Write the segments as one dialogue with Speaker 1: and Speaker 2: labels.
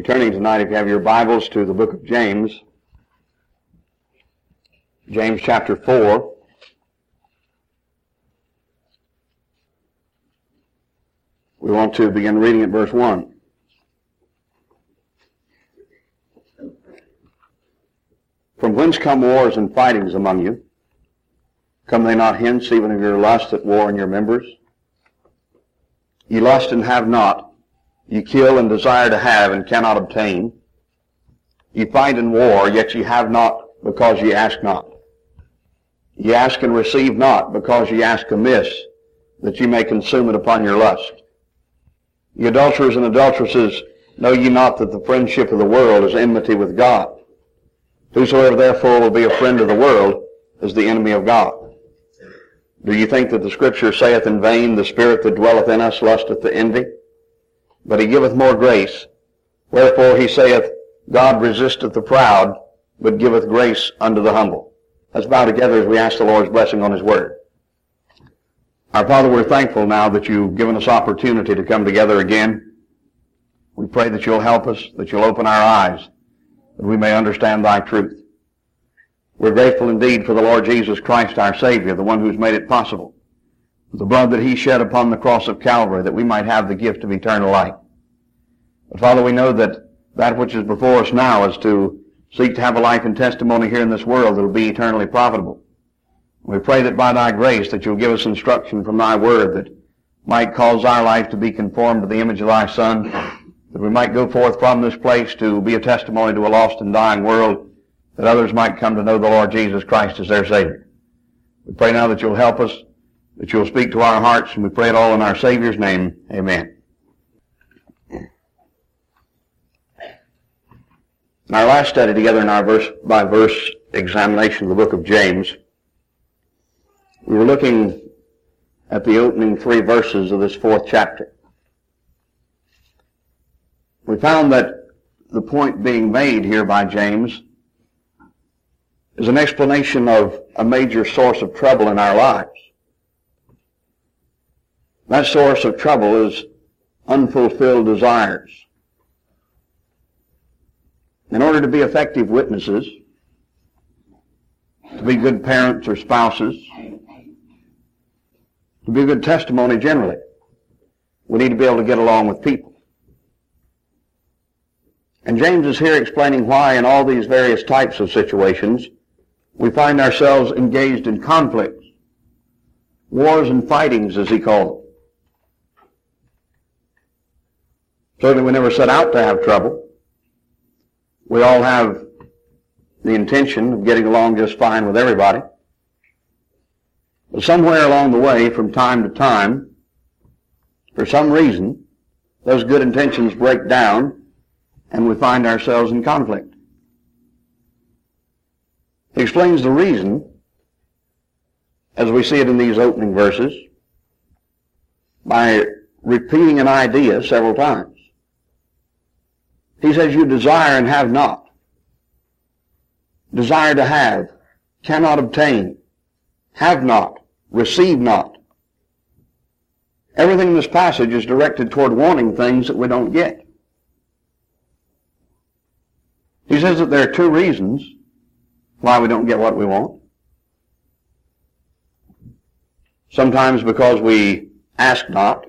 Speaker 1: turning tonight, if you have your Bibles, to the book of James. James chapter 4. We want to begin reading at verse 1. From whence come wars and fightings among you? Come they not hence, even of your lust that war in your members? Ye lust and have not. Ye kill and desire to have and cannot obtain. Ye fight and war, yet ye have not, because ye ask not. Ye ask and receive not, because ye ask amiss, that ye may consume it upon your lust. Ye adulterers and adulteresses, know ye not that the friendship of the world is enmity with God? Whosoever therefore will be a friend of the world is the enemy of God. Do ye think that the Scripture saith in vain, the Spirit that dwelleth in us lusteth to envy? But he giveth more grace. Wherefore he saith, God resisteth the proud, but giveth grace unto the humble. Let's bow together as we ask the Lord's blessing on his word. Our Father, we're thankful now that you've given us opportunity to come together again. We pray that you'll help us, that you'll open our eyes, that we may understand thy truth. We're grateful indeed for the Lord Jesus Christ, our Savior, the one who's made it possible. The blood that he shed upon the cross of Calvary, that we might have the gift of eternal life. But Father, we know that which is before us now is to seek to have a life and testimony here in this world that will be eternally profitable. We pray that by thy grace that you'll give us instruction from thy word that might cause our life to be conformed to the image of thy Son, that we might go forth from this place to be a testimony to a lost and dying world, that others might come to know the Lord Jesus Christ as their Savior. We pray now that you'll help us, that you'll speak to our hearts, and we pray it all in our Savior's name. Amen. In our last study together in our verse-by-verse examination of the book of James, we were looking at the opening 3 verses of this 4th chapter. We found that the point being made here by James is an explanation of a major source of trouble in our lives. That source of trouble is unfulfilled desires. In order to be effective witnesses, to be good parents or spouses, to be a good testimony generally, we need to be able to get along with people. And James is here explaining why in all these various types of situations we find ourselves engaged in conflicts, wars and fightings as he called them. Certainly we never set out to have trouble. We all have the intention of getting along just fine with everybody. But somewhere along the way, from time to time, for some reason, those good intentions break down and we find ourselves in conflict. He explains the reason, as we see it in these opening verses, by repeating an idea several times. He says, you desire and have not. Desire to have, cannot obtain, have not, receive not. Everything in this passage is directed toward wanting things that we don't get. He says that there are 2 reasons why we don't get what we want. Sometimes because we ask not.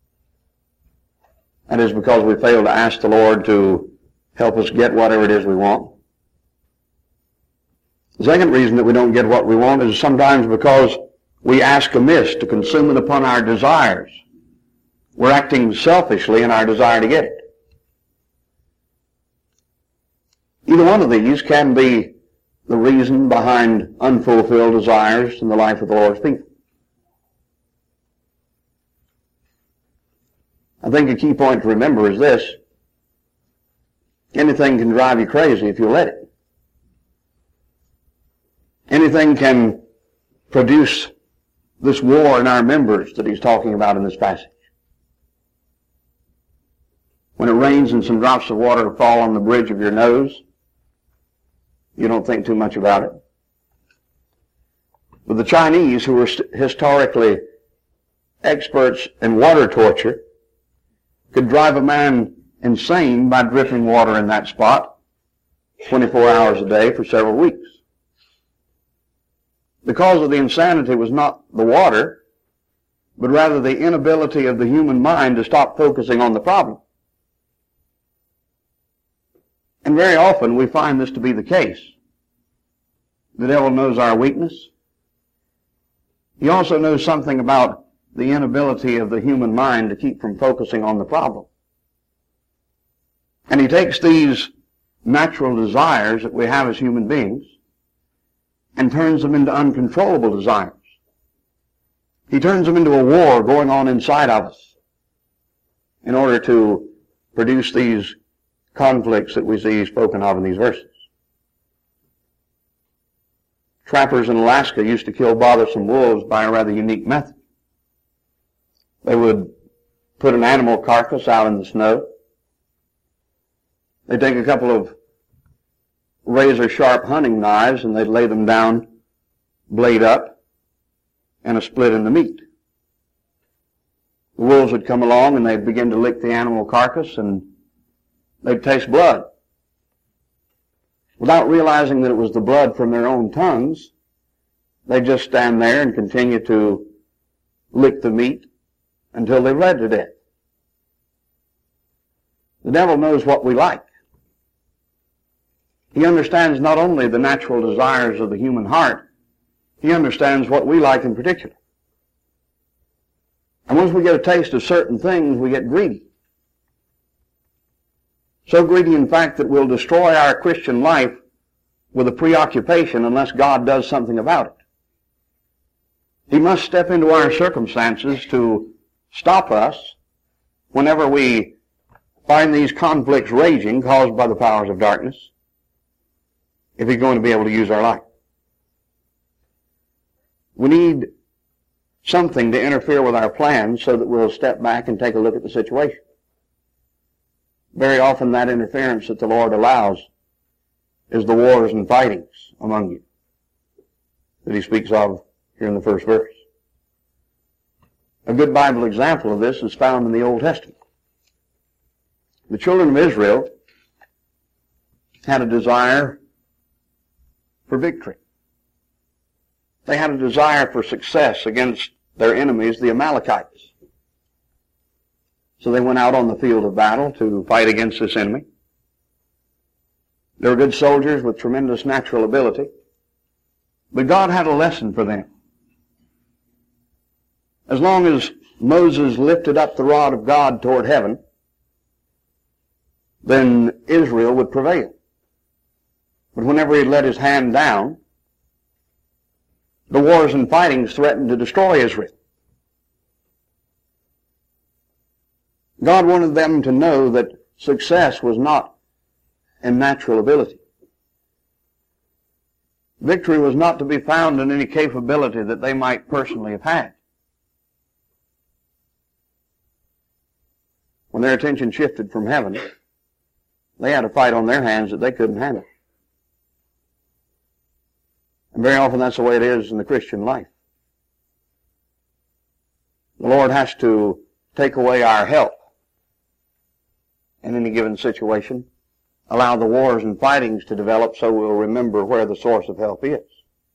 Speaker 1: That is because we fail to ask the Lord to help us get whatever it is we want. The second reason that we don't get what we want is sometimes because we ask amiss to consume it upon our desires. We're acting selfishly in our desire to get it. Either one of these can be the reason behind unfulfilled desires in the life of the Lord's people. I think a key point to remember is this. Anything can drive you crazy if you let it. Anything can produce this war in our members that he's talking about in this passage. When it rains and some drops of water fall on the bridge of your nose, you don't think too much about it. But the Chinese, who were historically experts in water torture, could drive a man insane by dripping water in that spot 24 hours a day for several weeks. The cause of the insanity was not the water, but rather the inability of the human mind to stop focusing on the problem. And very often we find this to be the case. The devil knows our weakness. He also knows something about the inability of the human mind to keep from focusing on the problem. And he takes these natural desires that we have as human beings and turns them into uncontrollable desires. He turns them into a war going on inside of us in order to produce these conflicts that we see spoken of in these verses. Trappers in Alaska used to kill bothersome wolves by a rather unique method. They would put an animal carcass out in the snow. They'd take a couple of razor-sharp hunting knives and they'd lay them down, blade up, and a split in the meat. The wolves would come along and they'd begin to lick the animal carcass and they'd taste blood. Without realizing that it was the blood from their own tongues, they'd just stand there and continue to lick the meat until they bled to death. The devil knows what we like. He understands not only the natural desires of the human heart, he understands what we like in particular. And once we get a taste of certain things, we get greedy. So greedy, in fact, that we'll destroy our Christian life with a preoccupation unless God does something about it. He must step into our circumstances to stop us whenever we find these conflicts raging caused by the powers of darkness, if he's going to be able to use our life. We need something to interfere with our plans so that we'll step back and take a look at the situation. Very often that interference that the Lord allows is the wars and fightings among you that he speaks of here in the first verse. A good Bible example of this is found in the Old Testament. The children of Israel had a desire for victory. They had a desire for success against their enemies, the Amalekites. So they went out on the field of battle to fight against this enemy. They were good soldiers with tremendous natural ability. But God had a lesson for them. As long as Moses lifted up the rod of God toward heaven, then Israel would prevail. But whenever he let his hand down, the wars and fightings threatened to destroy Israel. God wanted them to know that success was not in natural ability. Victory was not to be found in any capability that they might personally have had. When their attention shifted from heaven, they had a fight on their hands that they couldn't handle. And very often that's the way it is in the Christian life. The Lord has to take away our help in any given situation, allow the wars and fightings to develop so we'll remember where the source of help is.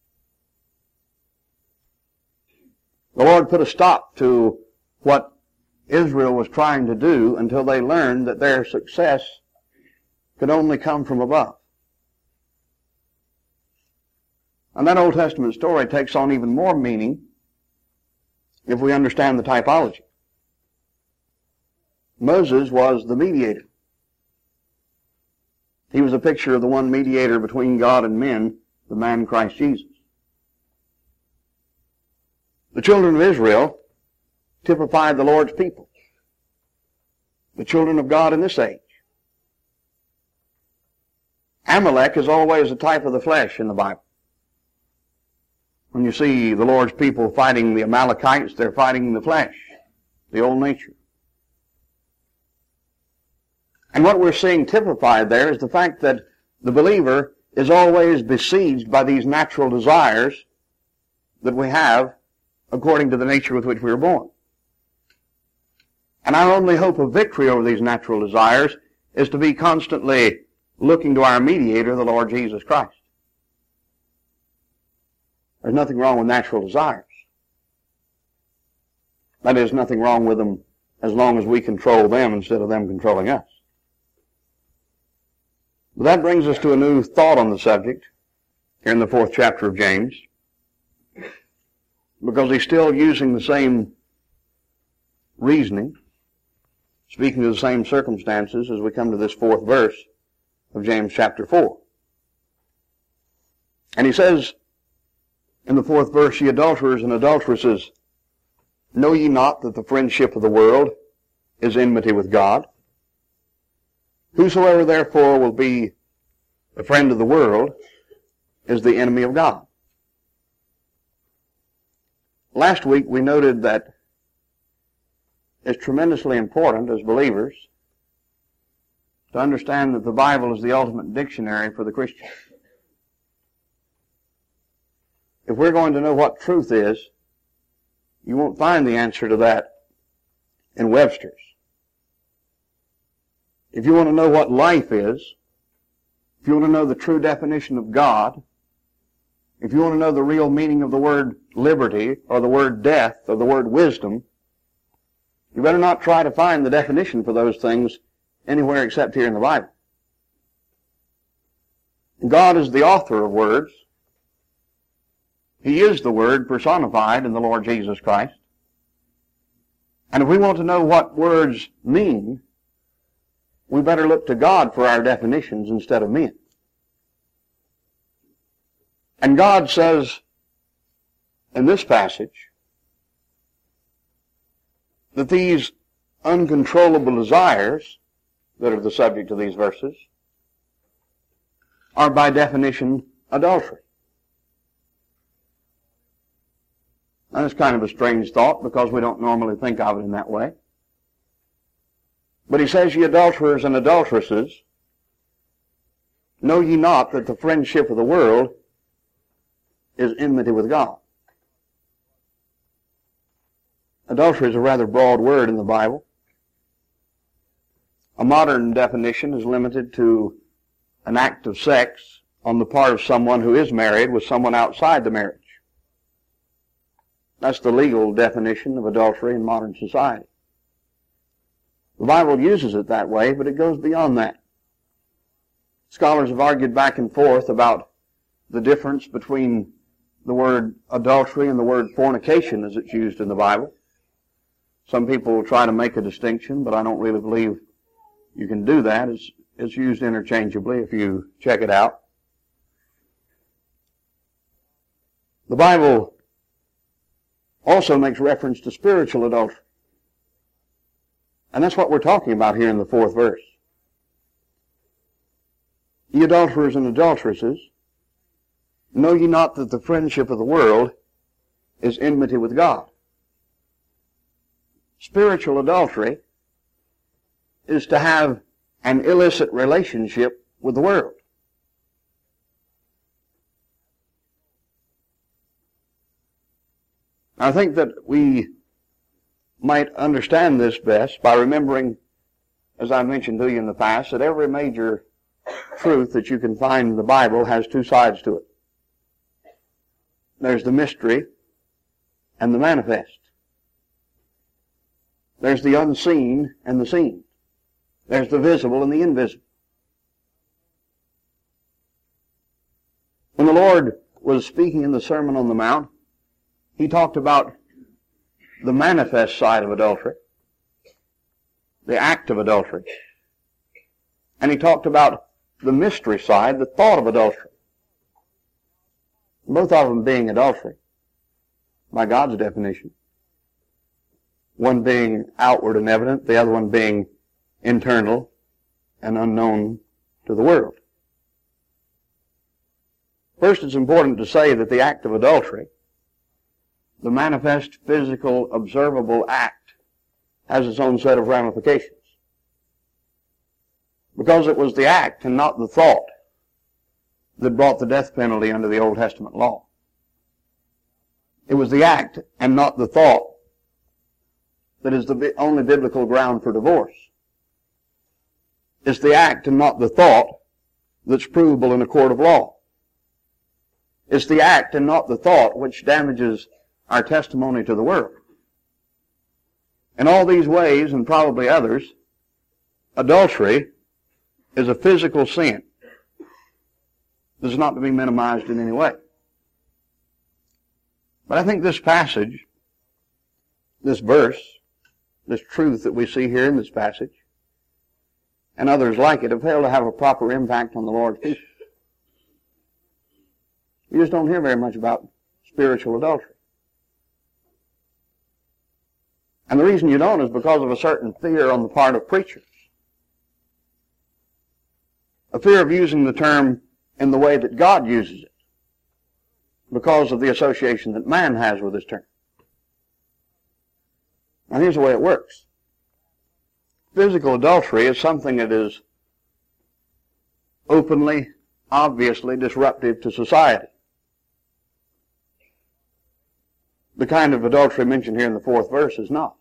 Speaker 1: The Lord put a stop to what Israel was trying to do until they learned that their success could only come from above. And that Old Testament story takes on even more meaning if we understand the typology. Moses was the mediator. He was a picture of the one mediator between God and men, the man Christ Jesus. The children of Israel typified the Lord's people, the children of God in this age. Amalek is always a type of the flesh in the Bible. When you see the Lord's people fighting the Amalekites, they're fighting the flesh, the old nature. And what we're seeing typified there is the fact that the believer is always besieged by these natural desires that we have according to the nature with which we were born. And our only hope of victory over these natural desires is to be constantly looking to our mediator, the Lord Jesus Christ. There's nothing wrong with natural desires. That is, nothing wrong with them as long as we control them instead of them controlling us. But that brings us to a new thought on the subject here in the 4th chapter of James, because he's still using the same reasoning, speaking to the same circumstances as we come to this 4th verse of James chapter 4. And he says in the 4th verse, "Ye adulterers and adulteresses, know ye not that the friendship of the world is enmity with God? Whosoever therefore will be a friend of the world is the enemy of God." Last week we noted that it's tremendously important as believers to understand that the Bible is the ultimate dictionary for the Christian. If we're going to know what truth is, you won't find the answer to that in Webster's. If you want to know what life is, if you want to know the true definition of God, if you want to know the real meaning of the word liberty, or the word death, or the word wisdom, you better not try to find the definition for those things anywhere except here in the Bible. God is the author of words. He is the Word personified in the Lord Jesus Christ. And if we want to know what words mean, we better look to God for our definitions instead of men. And God says in this passage that these uncontrollable desires that are the subject of these verses are by definition adultery. Now, that's kind of a strange thought because we don't normally think of it in that way. But he says, "Ye adulterers and adulteresses, know ye not that the friendship of the world is enmity with God?" Adultery is a rather broad word in the Bible. A modern definition is limited to an act of sex on the part of someone who is married with someone outside the marriage. That's the legal definition of adultery in modern society. The Bible uses it that way, but it goes beyond that. Scholars have argued back and forth about the difference between the word adultery and the word fornication as it's used in the Bible. Some people will try to make a distinction, but I don't really believe you can do that. It's used interchangeably if you check it out. The Bible also makes reference to spiritual adultery. And that's what we're talking about here in the 4th verse. "Ye adulterers and adulteresses, know ye not that the friendship of the world is enmity with God?" Spiritual adultery is to have an illicit relationship with the world. I think that we might understand this best by remembering, as I mentioned to you in the past, that every major truth that you can find in the Bible has two sides to it. There's the mystery and the manifest. There's the unseen and the seen. There's the visible and the invisible. When the Lord was speaking in the Sermon on the Mount, he talked about the manifest side of adultery, the act of adultery. And he talked about the mystery side, the thought of adultery. Both of them being adultery, by God's definition. One being outward and evident, the other one being internal and unknown to the world. First, it's important to say that the act of adultery, the manifest, physical, observable act, has its own set of ramifications. Because it was the act and not the thought that brought the death penalty under the Old Testament law. It was the act and not the thought that is the only biblical ground for divorce. It's the act and not the thought that's provable in a court of law. It's the act and not the thought which damages our testimony to the world. In all these ways, and probably others, adultery is a physical sin. This is not to be minimized in any way. But I think this passage, this verse, this truth that we see here in this passage, and others like it, have failed to have a proper impact on the Lord's people. You just don't hear very much about spiritual adultery. And the reason you don't is because of a certain fear on the part of preachers. A fear of using the term in the way that God uses it, because of the association that man has with this term. Now here's the way it works. Physical adultery is something that is openly, obviously disruptive to society. The kind of adultery mentioned here in the 4th verse is not.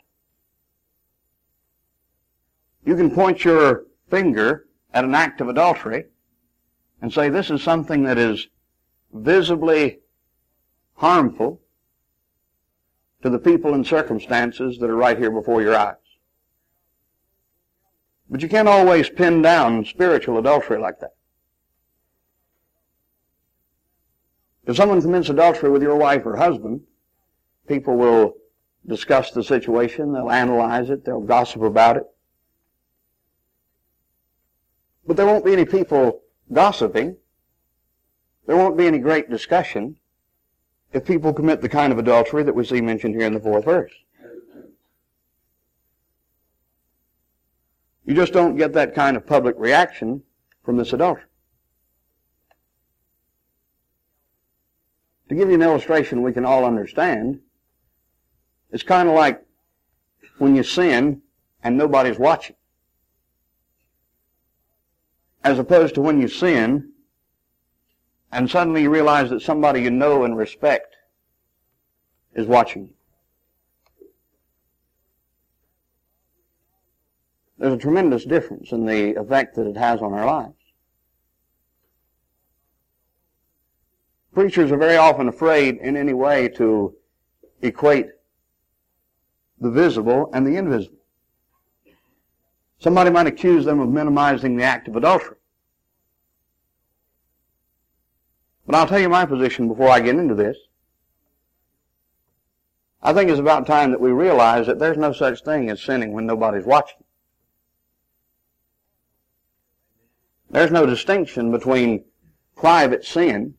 Speaker 1: You can point your finger at an act of adultery and say this is something that is visibly harmful to the people and circumstances that are right here before your eyes. But you can't always pin down spiritual adultery like that. If someone commits adultery with your wife or husband, people will discuss the situation, they'll analyze it, they'll gossip about it. But there won't be any people gossiping. There won't be any great discussion if people commit the kind of adultery that we see mentioned here in the 4th verse. You just don't get that kind of public reaction from this adultery. To give you an illustration we can all understand, it's kind of like when you sin and nobody's watching, as opposed to when you sin and suddenly you realize that somebody you know and respect is watching you. There's a tremendous difference in the effect that it has on our lives. Preachers are very often afraid in any way to equate the visible and the invisible. Somebody might accuse them of minimizing the act of adultery. But I'll tell you my position before I get into this. I think it's about time that we realize that there's no such thing as sinning when nobody's watching. There's no distinction between private sin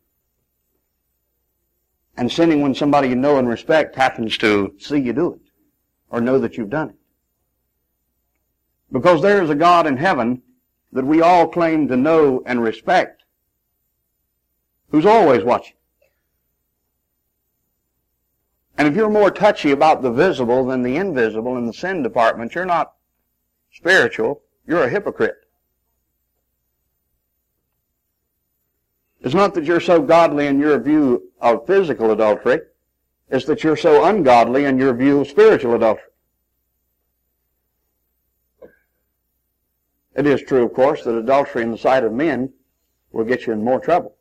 Speaker 1: and sinning when somebody you know and respect happens to see you do it or know that you've done it. Because there is a God in heaven that we all claim to know and respect who's always watching. And if you're more touchy about the visible than the invisible in the sin department, you're not spiritual, you're a hypocrite. It's not that you're so godly in your view of physical adultery, it's that you're so ungodly in your view of spiritual adultery. It is true, of course, that adultery in the sight of men will get you in more trouble.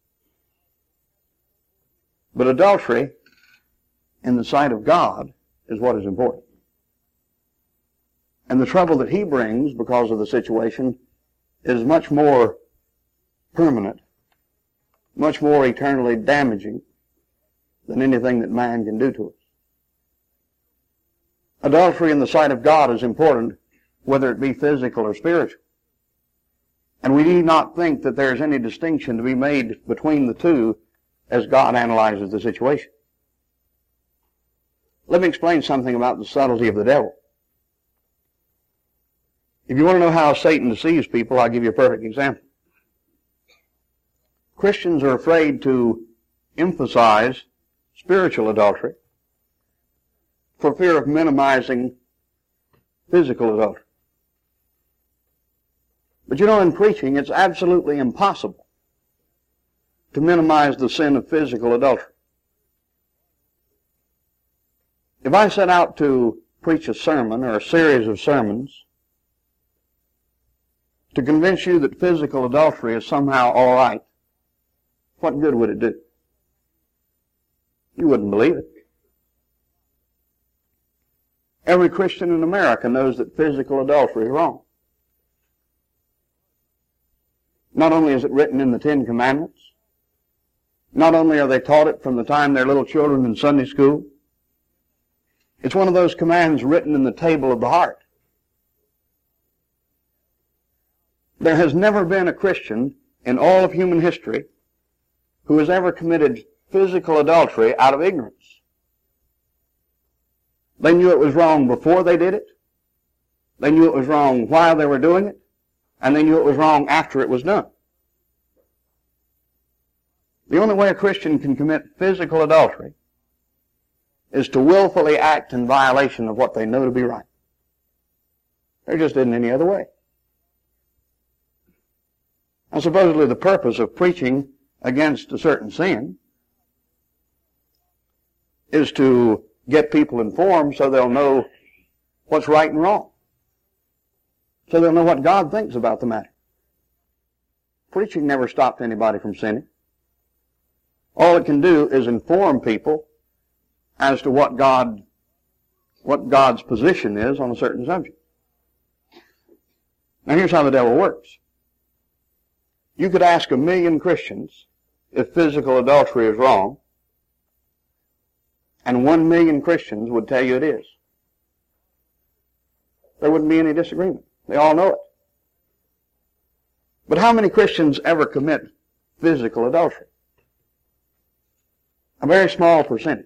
Speaker 1: But adultery in the sight of God is what is important. And the trouble that he brings because of the situation is much more permanent, much more eternally damaging than anything that man can do to us. Adultery in the sight of God is important, whether it be physical or spiritual. And we need not think that there is any distinction to be made between the two as God analyzes the situation. Let me explain something about the subtlety of the devil. If you want to know how Satan deceives people, I'll give you a perfect example. Christians are afraid to emphasize spiritual adultery for fear of minimizing physical adultery. But you know, in preaching, it's absolutely impossible to minimize the sin of physical adultery. If I set out to preach a sermon or a series of sermons to convince you that physical adultery is somehow all right, what good would it do? You wouldn't believe it. Every Christian in America knows that physical adultery is wrong. Not only is it written in the Ten Commandments, not only are they taught it from the time they're little children in Sunday school, it's one of those commands written in the table of the heart. There has never been a Christian in all of human history who has ever committed physical adultery out of ignorance. They knew it was wrong before they did it. They knew it was wrong while they were doing it. And they knew it was wrong after it was done. The only way a Christian can commit physical adultery is to willfully act in violation of what they know to be right. There just isn't any other way. And supposedly the purpose of preaching against a certain sin is to get people informed so they'll know what's right and wrong. So they'll know what God thinks about the matter. Preaching never stopped anybody from sinning. All it can do is inform people as to what God's position is on a certain subject. Now here's how the devil works. You could ask 1,000,000 Christians if physical adultery is wrong, and 1,000,000 Christians would tell you it is. There wouldn't be any disagreement. They all know it. But how many Christians ever commit physical adultery? A very small percentage.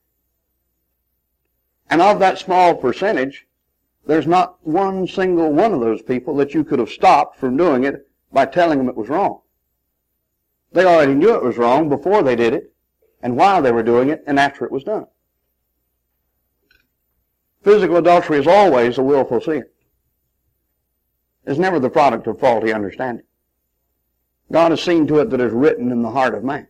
Speaker 1: And of that small percentage, there's not one single one of those people that you could have stopped from doing it by telling them it was wrong. They already knew it was wrong before they did it, and while they were doing it, and after it was done. Physical adultery is always a willful sin. It's never the product of faulty understanding. God has seen to it that it is written in the heart of man.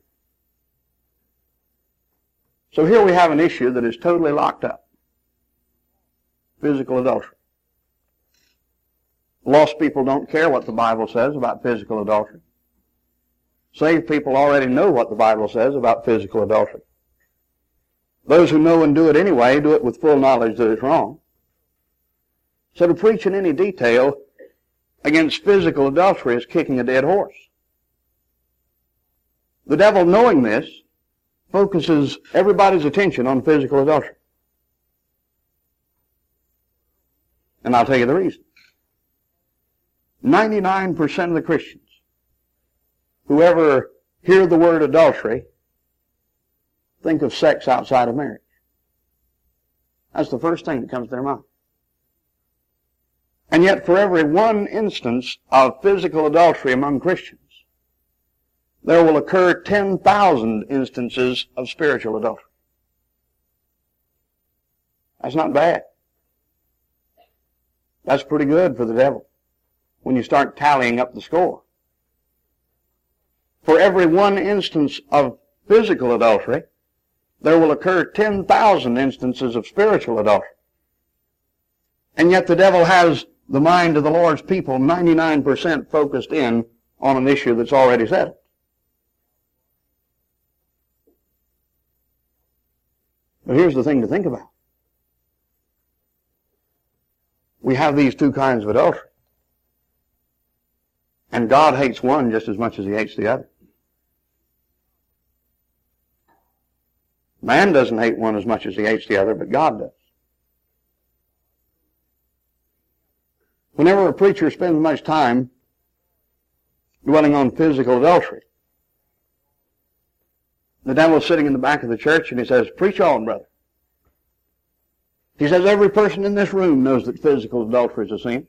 Speaker 1: So here we have an issue that is totally locked up. Physical adultery. Lost people don't care what the Bible says about physical adultery. Saved people already know what the Bible says about physical adultery. Those who know and do it anyway do it with full knowledge that it's wrong. So to preach in any detail against physical adultery is kicking a dead horse. The devil, knowing this, focuses everybody's attention on physical adultery. And I'll tell you the reason. 99% of the Christians who ever hear the word adultery think of sex outside of marriage. That's the first thing that comes to their mind. And yet for every one instance of physical adultery among Christians, there will occur 10,000 instances of spiritual adultery. That's not bad. That's pretty good for the devil when you start tallying up the score. For every one instance of physical adultery, there will occur 10,000 instances of spiritual adultery. And yet the devil has the mind of the Lord's people 99% focused in on an issue that's already settled. But here's the thing to think about. We have these two kinds of adultery. And God hates one just as much as he hates the other. Man doesn't hate one as much as he hates the other, but God does. Whenever a preacher spends much time dwelling on physical adultery, the devil's sitting in the back of the church and he says, "Preach on, brother." He says, "Every person in this room knows that physical adultery is a sin.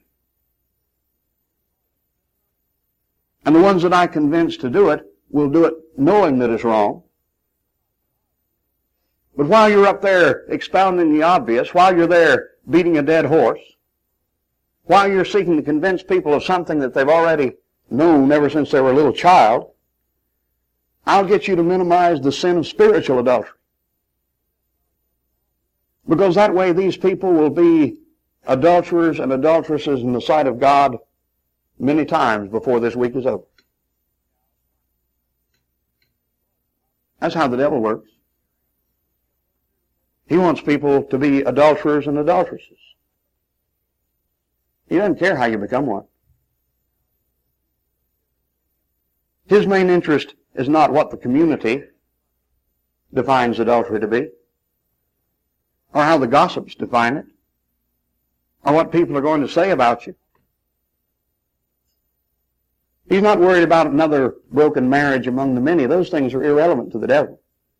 Speaker 1: And the ones that I convince to do it will do it knowing that it's wrong. But while you're up there expounding the obvious, while you're there beating a dead horse, while you're seeking to convince people of something that they've already known ever since they were a little child, I'll get you to minimize the sin of spiritual adultery. Because that way these people will be adulterers and adulteresses in the sight of God many times before this week is over. That's how the devil works. He wants people to be adulterers and adulteresses. He doesn't care how you become one. His main interest is not what the community defines adultery to be, or how the gossips define it, or what people are going to say about you. He's not worried about another broken marriage among the many. Those things are irrelevant to the devil.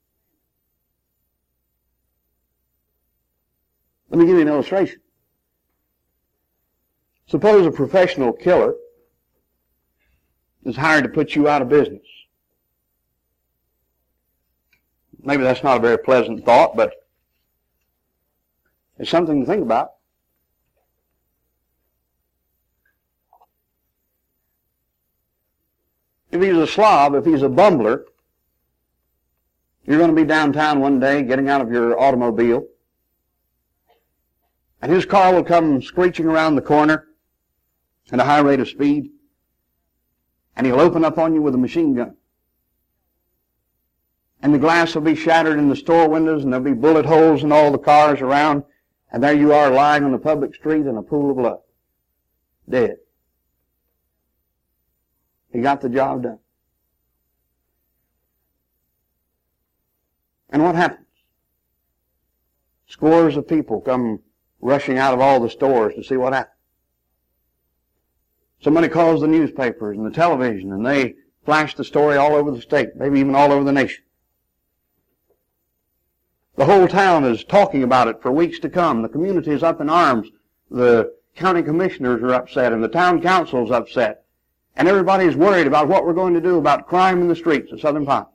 Speaker 1: Let me give you an illustration. Suppose a professional killer is hired to put you out of business. Maybe that's not a very pleasant thought, but it's something to think about. If he's a slob, if he's a bumbler, you're going to be downtown one day getting out of your automobile, and his car will come screeching around the corner at a high rate of speed, and he'll open up on you with a machine gun. And the glass will be shattered in the store windows, and there'll be bullet holes in all the cars around, and there you are lying on the public street in a pool of blood, dead. He got the job done. And what happens? Scores of people come rushing out of all the stores to see what happened. Somebody calls the newspapers and the television, and they flash the story all over the state, maybe even all over the nation. The whole town is talking about it for weeks to come. The community is up in arms. The county commissioners are upset, and the town council is upset. And everybody is worried about what we're going to do about crime in the streets of Southern Pines.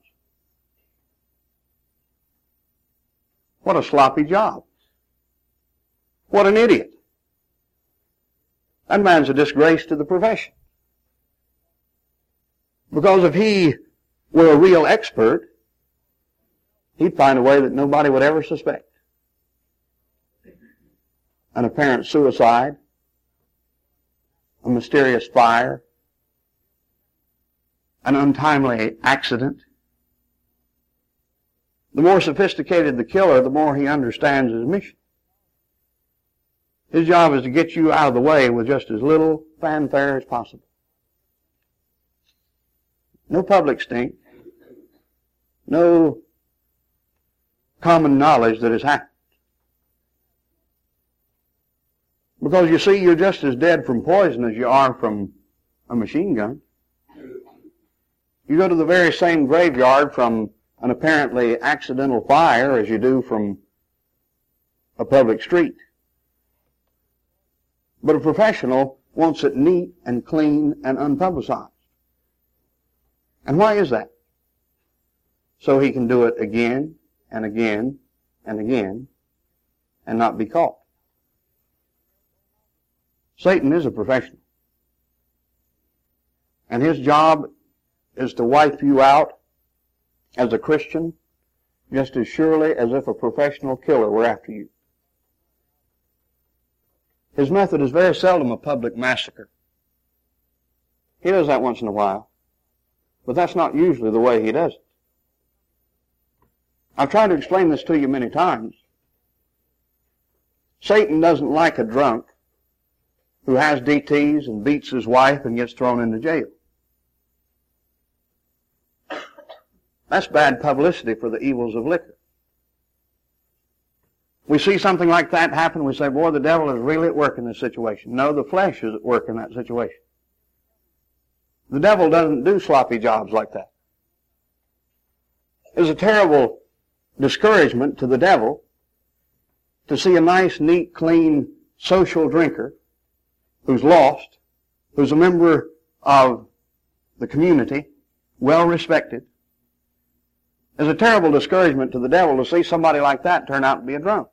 Speaker 1: What a sloppy job. What an idiot. That man's a disgrace to the profession. Because if he were a real expert, he'd find a way that nobody would ever suspect. An apparent suicide, a mysterious fire, an untimely accident. The more sophisticated the killer, the more he understands his mission. His job is to get you out of the way with just as little fanfare as possible. No public stink. No common knowledge that has happened. Because you see, you're just as dead from poison as you are from a machine gun. You go to the very same graveyard from an apparently accidental fire as you do from a public street. But a professional wants it neat and clean and unpublicized. And why is that? So he can do it again and again and again and not be caught. Satan is a professional. And his job is to wipe you out as a Christian just as surely as if a professional killer were after you. His method is very seldom a public massacre. He does that once in a while, but that's not usually the way he does it. I've tried to explain this to you many times. Satan doesn't like a drunk who has DTs and beats his wife and gets thrown into jail. That's bad publicity for the evils of liquor. We see something like that happen, we say, boy, the devil is really at work in this situation. No, the flesh is at work in that situation. The devil doesn't do sloppy jobs like that. It's a terrible discouragement to the devil to see a nice, neat, clean, social drinker who's lost, who's a member of the community, well respected. It's a terrible discouragement to the devil to see somebody like that turn out to be a drunk.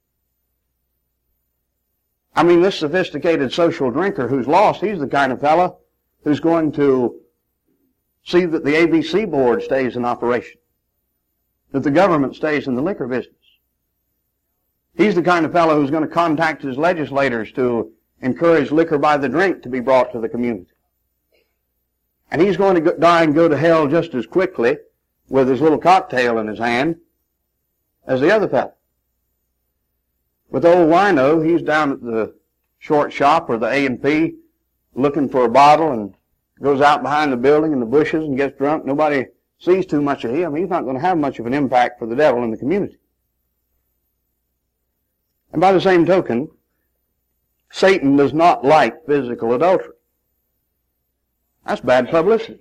Speaker 1: I mean, this sophisticated social drinker who's lost, he's the kind of fellow who's going to see that the ABC board stays in operation, that the government stays in the liquor business. He's the kind of fellow who's going to contact his legislators to encourage liquor by the drink to be brought to the community. And he's going to die and go to hell just as quickly with his little cocktail in his hand as the other fellow. With old wino, he's down at the short shop or the A&P looking for a bottle and goes out behind the building in the bushes and gets drunk. Nobody sees too much of him. He's not going to have much of an impact for the devil in the community. And by the same token, Satan does not like physical adultery. That's bad publicity.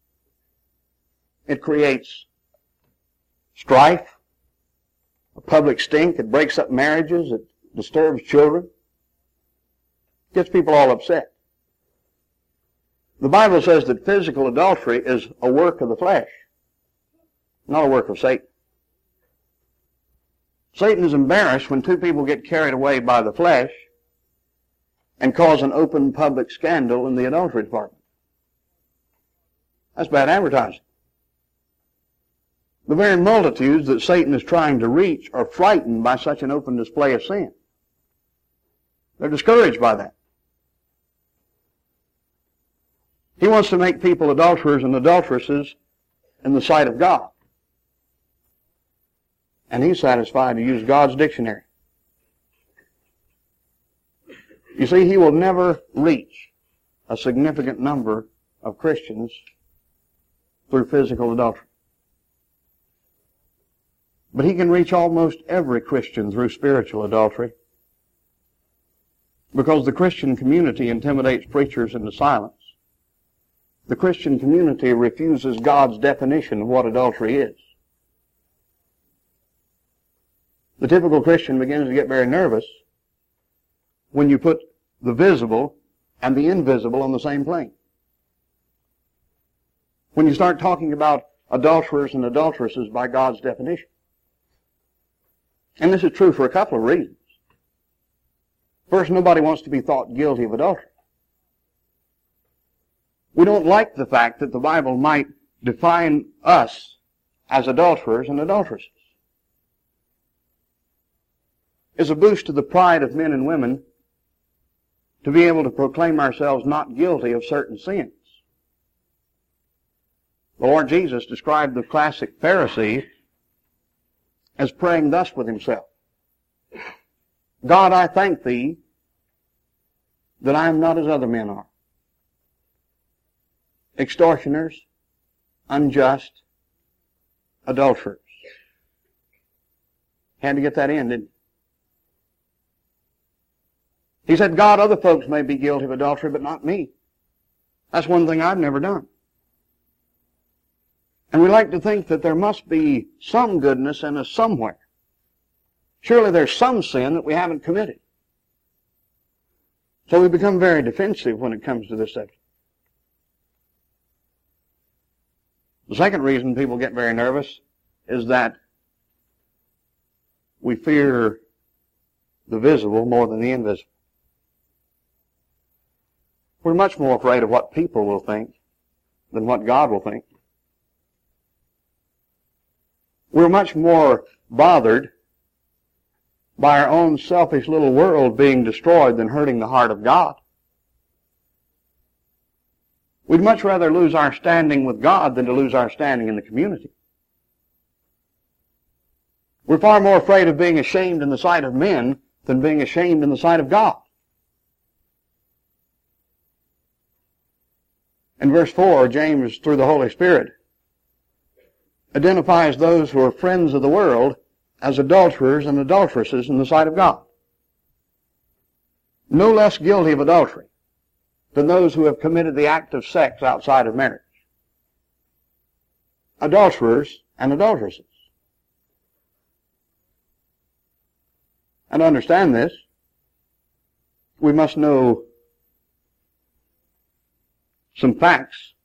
Speaker 1: It creates strife, a public stink. It breaks up marriages. It disturbs children. Gets people all upset. The Bible says that physical adultery is a work of the flesh, not a work of Satan. Satan is embarrassed when two people get carried away by the flesh and cause an open public scandal in the adultery department. That's bad advertising. The very multitudes that Satan is trying to reach are frightened by such an open display of sin. They're discouraged by that. He wants to make people adulterers and adulteresses in the sight of God. And he's satisfied to use God's dictionary. You see, he will never reach a significant number of Christians through physical adultery. But he can reach almost every Christian through spiritual adultery, because the Christian community intimidates preachers into silence. The Christian community refuses God's definition of what adultery is. The typical Christian begins to get very nervous when you put the visible and the invisible on the same plane. When you start talking about adulterers and adulteresses by God's definition. And this is true for a couple of reasons. First, nobody wants to be thought guilty of adultery. We don't like the fact that the Bible might define us as adulterers and adulteresses. It's a boost to the pride of men and women to be able to proclaim ourselves not guilty of certain sins. The Lord Jesus described the classic Pharisee as praying thus with himself: God, I thank thee that I am not as other men are. Extortioners, unjust, adulterers. Had to get that in, didn't he? He said, God, other folks may be guilty of adultery, but not me. That's one thing I've never done. And we like to think that there must be some goodness in us somewhere. Surely there's some sin that we haven't committed. So we become very defensive when it comes to this subject. The second reason people get very nervous is that we fear the visible more than the invisible. We're much more afraid of what people will think than what God will think. We're much more bothered by our own selfish little world being destroyed than hurting the heart of God. We'd much rather lose our standing with God than to lose our standing in the community. We're far more afraid of being ashamed in the sight of men than being ashamed in the sight of God. In verse 4, James, through the Holy Spirit, identifies those who are friends of the world as adulterers and adulteresses in the sight of God. No less guilty of adultery than those who have committed the act of sex outside of marriage. Adulterers and adulteresses. And to understand this, we must know some facts.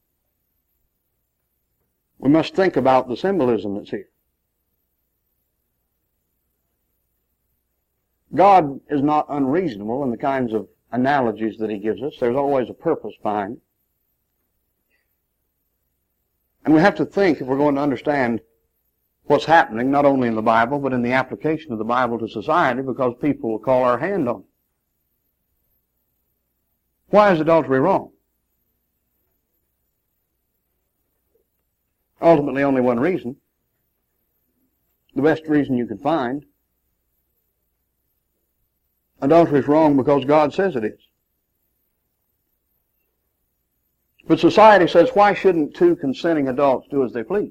Speaker 1: We must think about the symbolism that's here. God is not unreasonable in the kinds of analogies that he gives us. There's always a purpose behind it. And we have to think, if we're going to understand what's happening, not only in the Bible, but in the application of the Bible to society, because people will call our hand on it. Why is adultery wrong? Ultimately, only one reason. The best reason you can find. Adultery is wrong because God says it is. But society says, why shouldn't two consenting adults do as they please?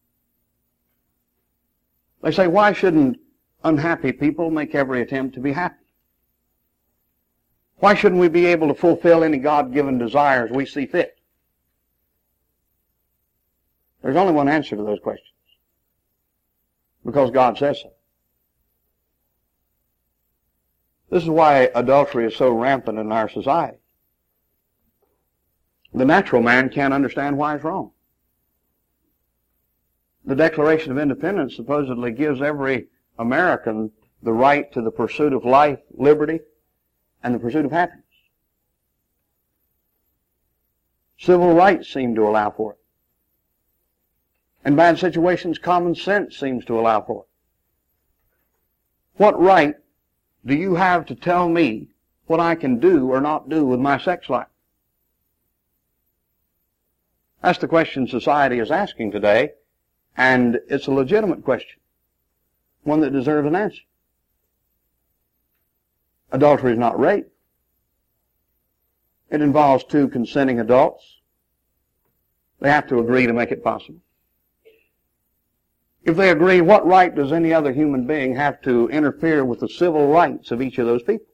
Speaker 1: They say, why shouldn't unhappy people make every attempt to be happy? Why shouldn't we be able to fulfill any God-given desires we see fit? There's only one answer to those questions. Because God says so. This is why adultery is so rampant in our society. The natural man can't understand why it's wrong. The Declaration of Independence supposedly gives every American the right to the pursuit of life, liberty, and the pursuit of happiness. Civil rights seem to allow for it. In bad situations, common sense seems to allow for it. What right do you have to tell me what I can do or not do with my sex life? That's the question society is asking today, and it's a legitimate question, one that deserves an answer. Adultery is not rape. It involves two consenting adults. They have to agree to make it possible. If they agree, what right does any other human being have to interfere with the civil rights of each of those people?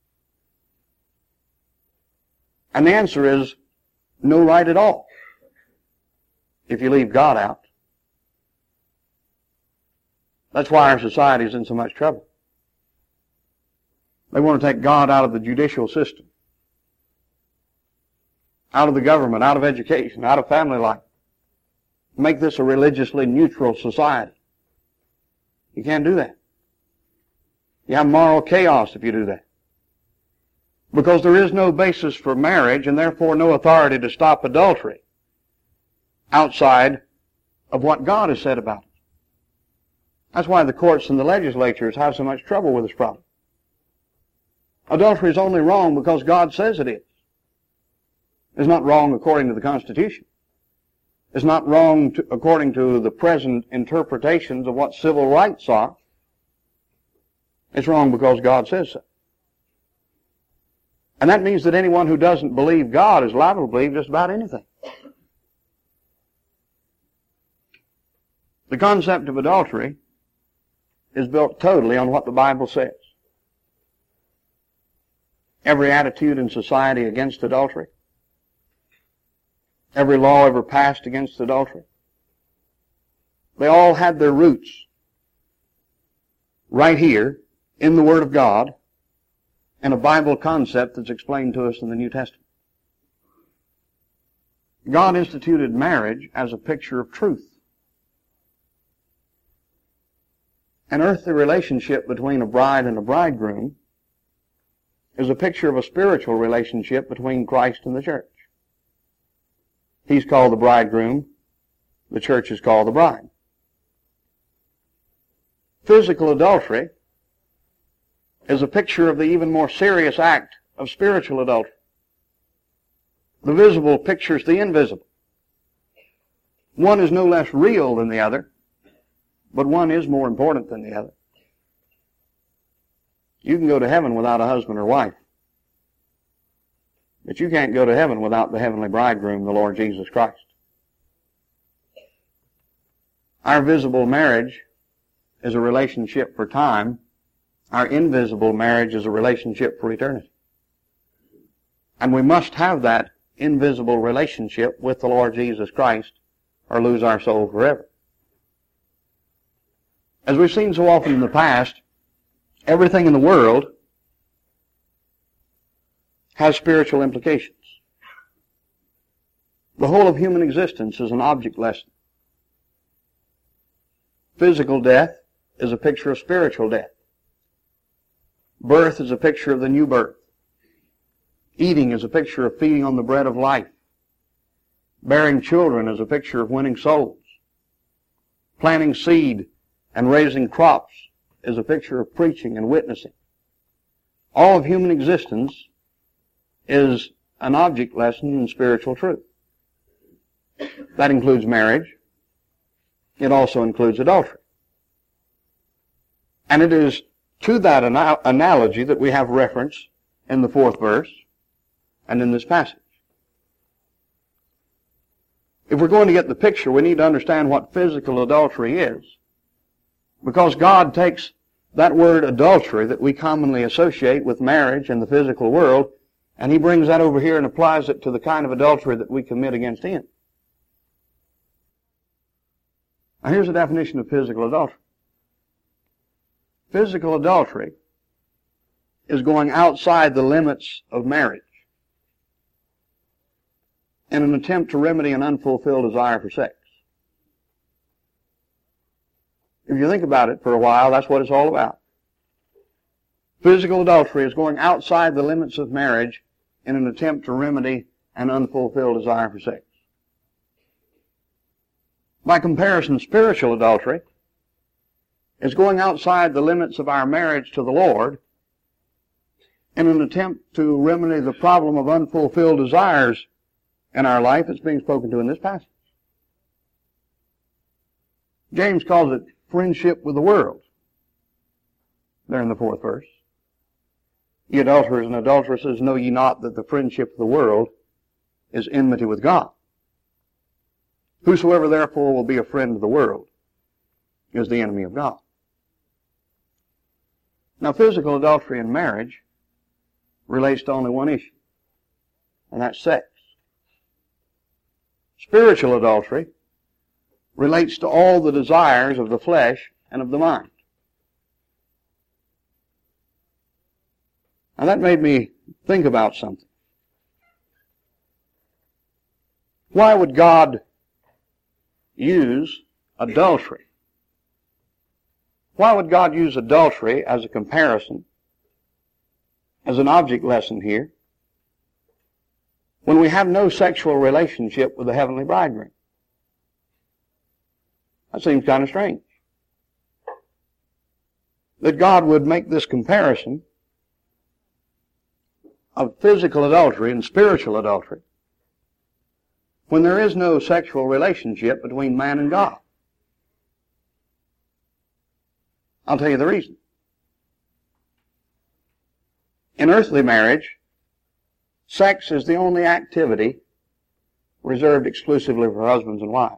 Speaker 1: And the answer is no right at all, if you leave God out. That's why our society is in so much trouble. They want to take God out of the judicial system, out of the government, out of education, out of family life. Make this a religiously neutral society. You can't do that. You have moral chaos if you do that. Because there is no basis for marriage and therefore no authority to stop adultery outside of what God has said about it. That's why the courts and the legislatures have so much trouble with this problem. Adultery is only wrong because God says it is. It's not wrong according to the Constitution. It's not wrong according to the present interpretations of what civil rights are. It's wrong because God says so. And that means that anyone who doesn't believe God is liable to believe just about anything. The concept of adultery is built totally on what the Bible says. Every attitude in society against adultery, every law ever passed against adultery, they all had their roots right here in the Word of God and a Bible concept that's explained to us in the New Testament. God instituted marriage as a picture of truth. An earthly relationship between a bride and a bridegroom is a picture of a spiritual relationship between Christ and the church. He's called the bridegroom. The church is called the bride. Physical adultery is a picture of the even more serious act of spiritual adultery. The visible pictures the invisible. One is no less real than the other, but one is more important than the other. You can go to heaven without a husband or wife, but you can't go to heaven without the heavenly bridegroom, the Lord Jesus Christ. Our visible marriage is a relationship for time. Our invisible marriage is a relationship for eternity. And we must have that invisible relationship with the Lord Jesus Christ or lose our soul forever. As we've seen so often in the past, everything in the world has spiritual implications. The whole of human existence is an object lesson. Physical death is a picture of spiritual death. Birth is a picture of the new birth. Eating is a picture of feeding on the bread of life. Bearing children is a picture of winning souls. Planting seed and raising crops is a picture of preaching and witnessing. All of human existence is an object lesson in spiritual truth. That includes marriage. It also includes adultery. And it is to that analogy that we have reference in the 4th verse and in this passage. If we're going to get the picture, we need to understand what physical adultery is. Because God takes that word adultery that we commonly associate with marriage and the physical world, and He brings that over here and applies it to the kind of adultery that we commit against Him. Now here's a definition of physical adultery. Physical adultery is going outside the limits of marriage in an attempt to remedy an unfulfilled desire for sex. If you think about it for a while, that's what it's all about. Physical adultery is going outside the limits of marriage in an attempt to remedy an unfulfilled desire for sex. By comparison, spiritual adultery is going outside the limits of our marriage to the Lord in an attempt to remedy the problem of unfulfilled desires in our life that's being spoken to in this passage. James calls it friendship with the world there in the 4th verse. Ye adulterers and adulteresses, know ye not that the friendship of the world is enmity with God? Whosoever therefore will be a friend of the world is the enemy of God. Now, physical adultery in marriage relates to only one issue, and that's sex. Spiritual adultery relates to all the desires of the flesh and of the mind. Now that made me think about something. Why would God use adultery? Why would God use adultery as a comparison, as an object lesson here, when we have no sexual relationship with the heavenly bridegroom? That seems kind of strange. That God would make this comparison of physical adultery and spiritual adultery when there is no sexual relationship between man and God. I'll tell you the reason. In earthly marriage, sex is the only activity reserved exclusively for husbands and wives.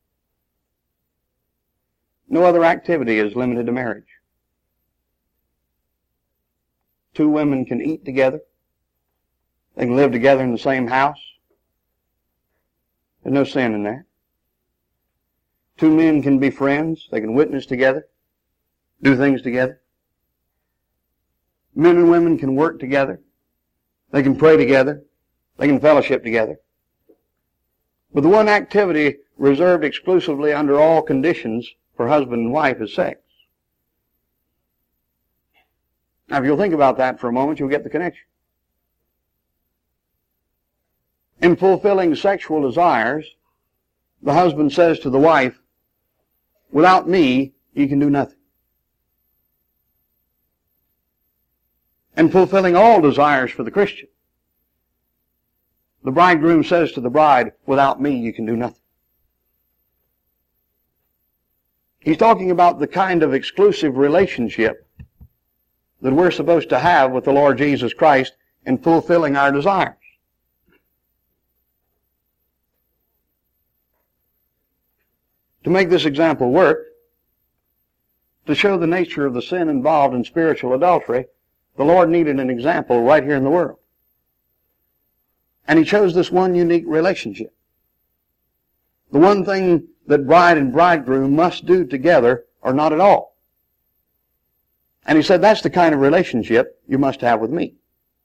Speaker 1: No other activity is limited to marriage. Two women can eat together. They can live together in the same house. There's no sin in that. Two men can be friends. They can witness together, do things together. Men and women can work together. They can pray together. They can fellowship together. But the one activity reserved exclusively under all conditions for husband and wife is sex. Now, if you'll think about that for a moment, you'll get the connection. In fulfilling sexual desires, the husband says to the wife, without me, you can do nothing. In fulfilling all desires for the Christian, the bridegroom says to the bride, without me, you can do nothing. He's talking about the kind of exclusive relationship that we're supposed to have with the Lord Jesus Christ in fulfilling our desires. To make this example work, to show the nature of the sin involved in spiritual adultery, the Lord needed an example right here in the world. And He chose this one unique relationship. The one thing that bride and bridegroom must do together or not at all. And He said, that's the kind of relationship you must have with me.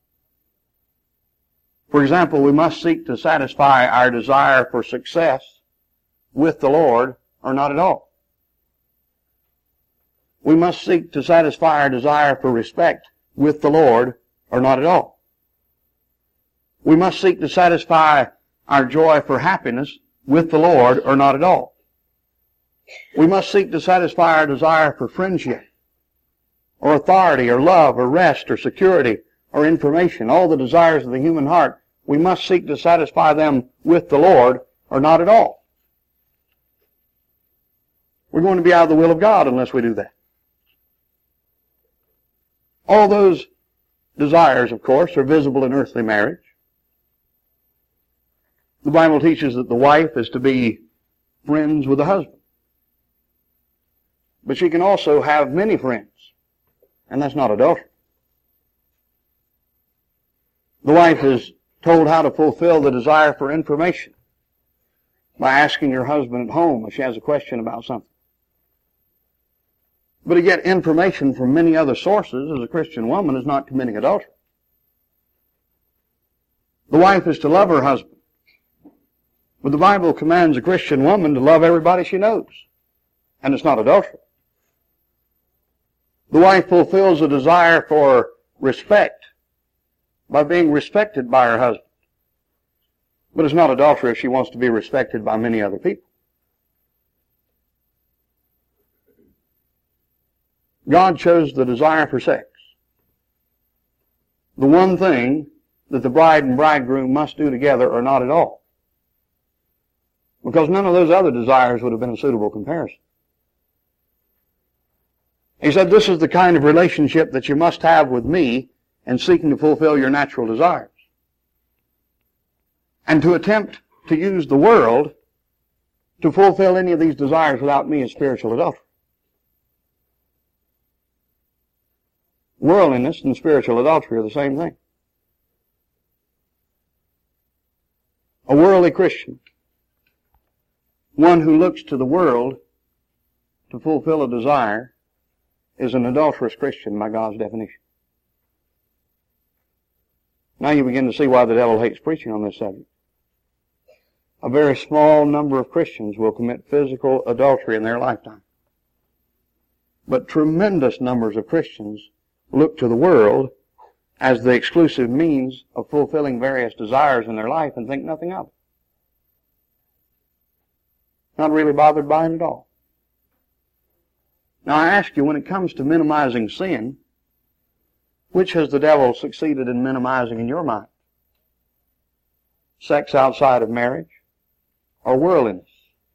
Speaker 1: For example, we must seek to satisfy our desire for success with the Lord or not at all. We must seek to satisfy our desire for respect with the Lord or not at all. We must seek to satisfy our joy for happiness with the Lord or not at all. We must seek to satisfy our desire for friendship, or authority, or love, or rest, or security, or information. All the desires of the human heart, we must seek to satisfy them with the Lord, or not at all. We're going to be out of the will of God unless we do that. All those desires, of course, are visible in earthly marriage. The Bible teaches that the wife is to be friends with the husband. But she can also have many friends, and that's not adultery. The wife is told how to fulfill the desire for information by asking her husband at home if she has a question about something. But to get information from many other sources as a Christian woman is not committing adultery. The wife is to love her husband. But the Bible commands a Christian woman to love everybody she knows. And it's not adultery. The wife fulfills a desire for respect by being respected by her husband. But it's not adultery if she wants to be respected by many other people. God chose the desire for sex, the one thing that the bride and bridegroom must do together, or not at all. Because none of those other desires would have been a suitable comparison. He said, this is the kind of relationship that you must have with me in seeking to fulfill your natural desires. And to attempt to use the world to fulfill any of these desires without me is spiritual adultery. Worldliness and spiritual adultery are the same thing. A worldly Christian, one who looks to the world to fulfill a desire, is an adulterous Christian by God's definition. Now you begin to see why the devil hates preaching on this subject. A very small number of Christians will commit physical adultery in their lifetime. But tremendous numbers of Christians look to the world as the exclusive means of fulfilling various desires in their life and think nothing of it. Not really bothered by it at all. Now I ask you, when it comes to minimizing sin, which has the devil succeeded in minimizing in your mind? Sex outside of marriage or worldliness?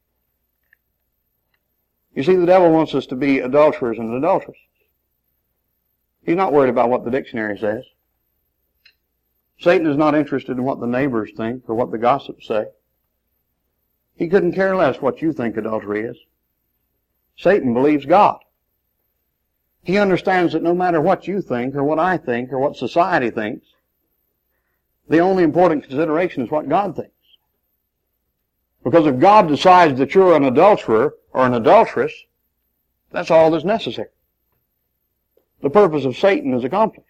Speaker 1: You see, the devil wants us to be adulterers and adulteresses. He's not worried about what the dictionary says. Satan is not interested in what the neighbors think or what the gossips say. He couldn't care less what you think adultery is. Satan believes God. He understands that no matter what you think or what I think or what society thinks, the only important consideration is what God thinks. Because if God decides that you're an adulterer or an adulteress, that's all that's necessary. The purpose of Satan is accomplished.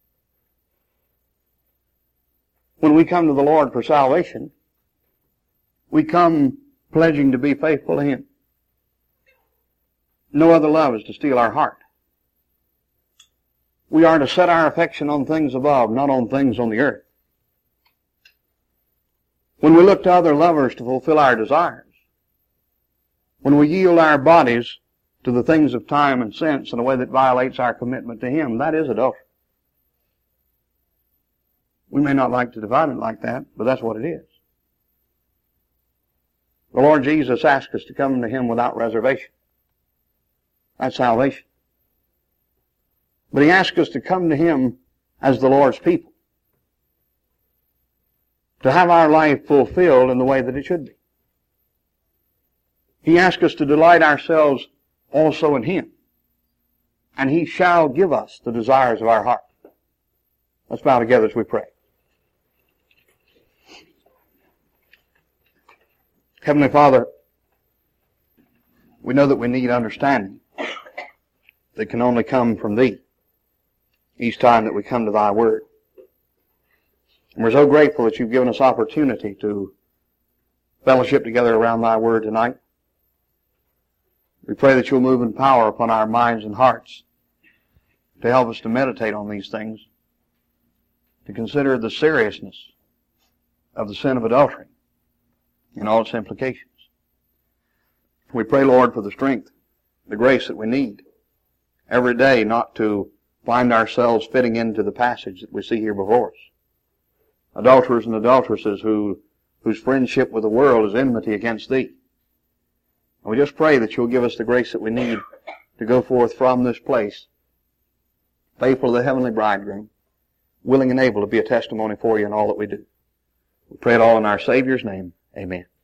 Speaker 1: When we come to the Lord for salvation, we come pledging to be faithful to Him. No other love is to steal our heart. We are to set our affection on things above, not on things on the earth. When we look to other lovers to fulfill our desires, when we yield our bodies to the things of time and sense in a way that violates our commitment to Him, that is adultery. We may not like to define it like that, but that's what it is. The Lord Jesus asked us to come to Him without reservation. That's salvation. But He asked us to come to Him as the Lord's people, to have our life fulfilled in the way that it should be. He asked us to delight ourselves also in Him, and He shall give us the desires of our heart. Let's bow together as we pray. Heavenly Father, we know that we need understanding that can only come from Thee each time that we come to Thy Word. And we're so grateful that You've given us opportunity to fellowship together around Thy Word tonight. We pray that You'll move in power upon our minds and hearts to help us to meditate on these things, to consider the seriousness of the sin of adultery and all its implications. We pray, Lord, for the strength, the grace that we need every day not to find ourselves fitting into the passage that we see here before us. Adulterers and adulteresses whose friendship with the world is enmity against Thee. And we just pray that You'll give us the grace that we need to go forth from this place, faithful to the heavenly bridegroom, willing and able to be a testimony for You in all that we do. We pray it all in our Savior's name. Amen.